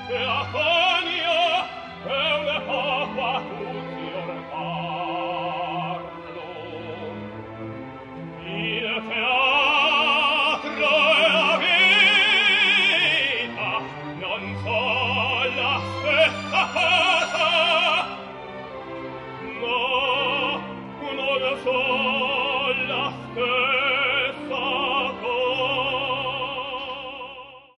e a Fania è una poco a tutti orfarlo. Il teatro è la vita, non so la stessa cosa, no, non so la stessa